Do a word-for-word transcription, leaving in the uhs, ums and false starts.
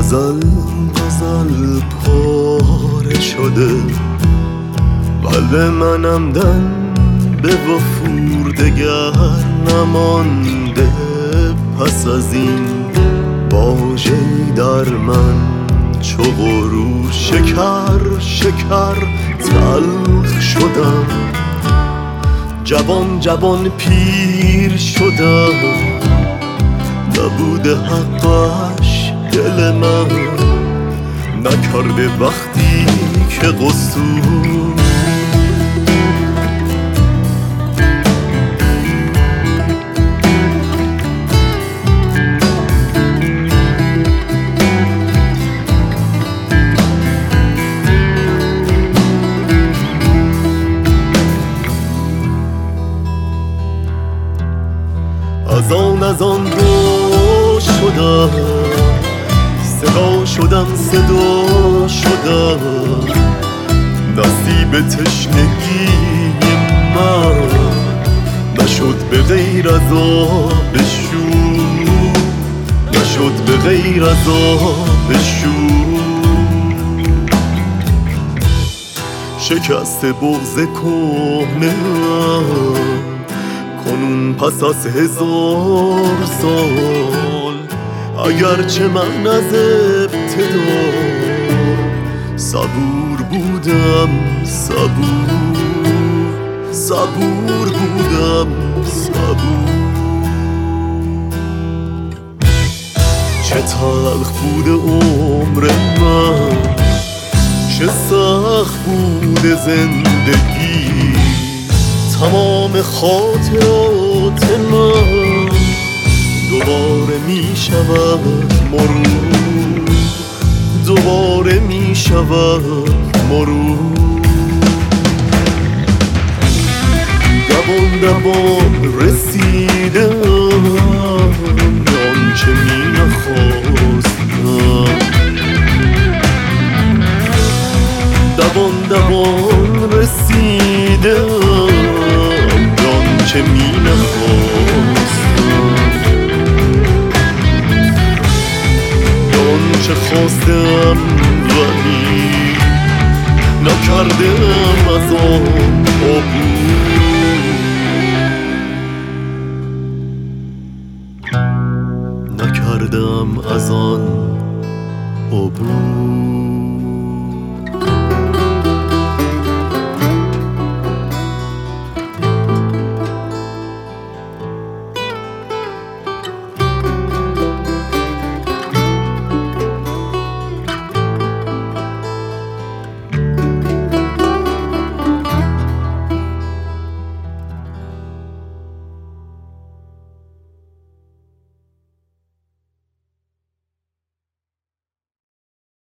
غزل غزل پاره شده، قلب منم دن به وفور دگر نمانده. پس از این واژه‌ای در من چو غرور شکر شکر تلخ شدم. جوان جوان پیر شدم، نبوده حقش دل من نکرده وقتی که قصور. از آن از آن رو شدم، صدا شدم صدا شدم. نصیب تشنگی من نشد به غیر از آب شور، نشد به غیر از آب شور. شکست بغض کهنه کنون پس از هزار سال، اگرچه من از ابتدا صبور بودم صبور، صبور بودم صبور. چه تلخ بوده عمر من، چه سخت بوده زندگی. تمام خاطرات من دوباره می شود مرور، دوباره می شود مرور. دوان دوان رسیدم به آنچه می نخواستم، دوان دوان رسیدم چه می نخواستم. آنچه خواستم ولی نکردم از آن عبور، نکردم از آن عبور.